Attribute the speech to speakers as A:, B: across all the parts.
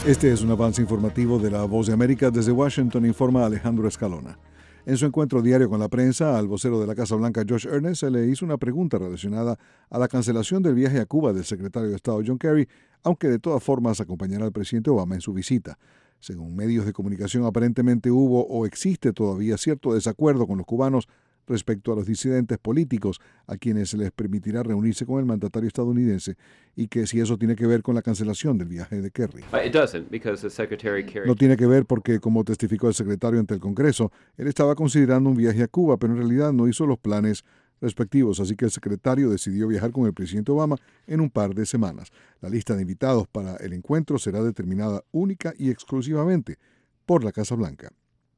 A: Este es un avance informativo de La Voz de América. Desde Washington informa Alejandro Escalona. En su encuentro diario con la prensa, al vocero de la Casa Blanca, Josh Earnest, se le hizo una pregunta relacionada a la cancelación del viaje a Cuba del secretario de Estado John Kerry, aunque de todas formas acompañará al presidente Obama en su visita. Según medios de comunicación, aparentemente hubo o existe todavía cierto desacuerdo con los cubanos respecto a los disidentes políticos a quienes se les permitirá reunirse con el mandatario estadounidense y que si eso tiene que ver con la cancelación del viaje de Kerry. No tiene que ver porque, como testificó el secretario ante el Congreso, él estaba considerando un viaje a Cuba, pero en realidad no hizo los planes respectivos, así que el secretario decidió viajar con el presidente Obama en un par de semanas. La lista de invitados para el encuentro será determinada única y exclusivamente por la Casa Blanca.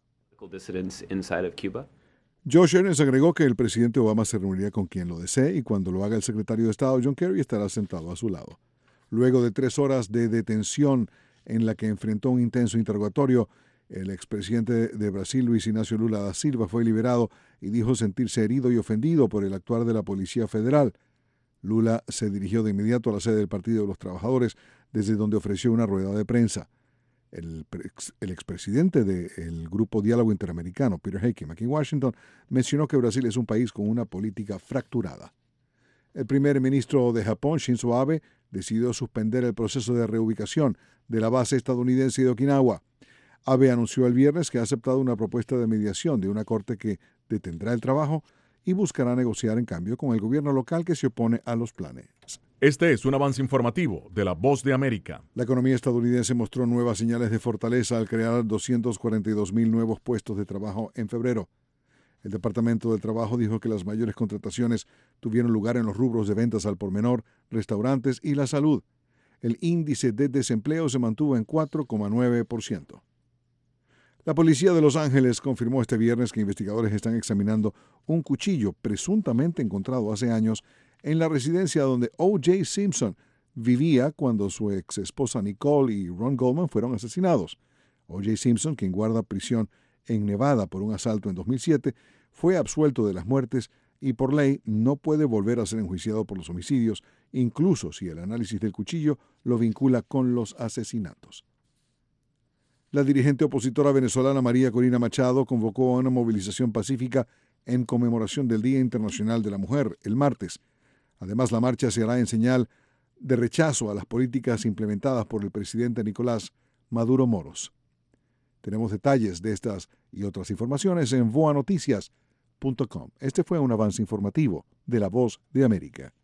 A: Josh Earnest agregó que el presidente Obama se reunirá con quien lo desee y cuando lo haga el secretario de Estado John Kerry estará sentado a su lado. Luego de 3 horas de detención en la que enfrentó un intenso interrogatorio, el expresidente de Brasil, Luis Ignacio Lula da Silva, fue liberado y dijo sentirse herido y ofendido por el actuar de la Policía Federal. Lula se dirigió de inmediato a la sede del Partido de los Trabajadores, desde donde ofreció una rueda de prensa. El expresidente del Grupo Diálogo Interamericano, Peter Heikem, aquí en Washington, mencionó que Brasil es un país con una política fracturada. El primer ministro de Japón, Shinzo Abe, decidió suspender el proceso de reubicación de la base estadounidense de Okinawa. Abe anunció el viernes que ha aceptado una propuesta de mediación de una corte que detendrá el trabajo y buscará negociar en cambio con el gobierno local que se opone a los planes.
B: Este es un avance informativo de La Voz de América.
A: La economía estadounidense mostró nuevas señales de fortaleza al crear 242,000 nuevos puestos de trabajo en febrero. El Departamento del Trabajo dijo que las mayores contrataciones tuvieron lugar en los rubros de ventas al por menor, restaurantes y la salud. El índice de desempleo se mantuvo en 4,9%. La policía de Los Ángeles confirmó este viernes que investigadores están examinando un cuchillo presuntamente encontrado hace años en la residencia donde O.J. Simpson vivía cuando su ex esposa Nicole y Ron Goldman fueron asesinados. O.J. Simpson, quien guarda prisión en Nevada por un asalto en 2007, fue absuelto de las muertes y por ley no puede volver a ser enjuiciado por los homicidios, incluso si el análisis del cuchillo lo vincula con los asesinatos. La dirigente opositora venezolana María Corina Machado convocó a una movilización pacífica en conmemoración del Día Internacional de la Mujer el martes. Además, la marcha se hará en señal de rechazo a las políticas implementadas por el presidente Nicolás Maduro Moros. Tenemos detalles de estas y otras informaciones en voanoticias.com. Este fue un avance informativo de La Voz de América.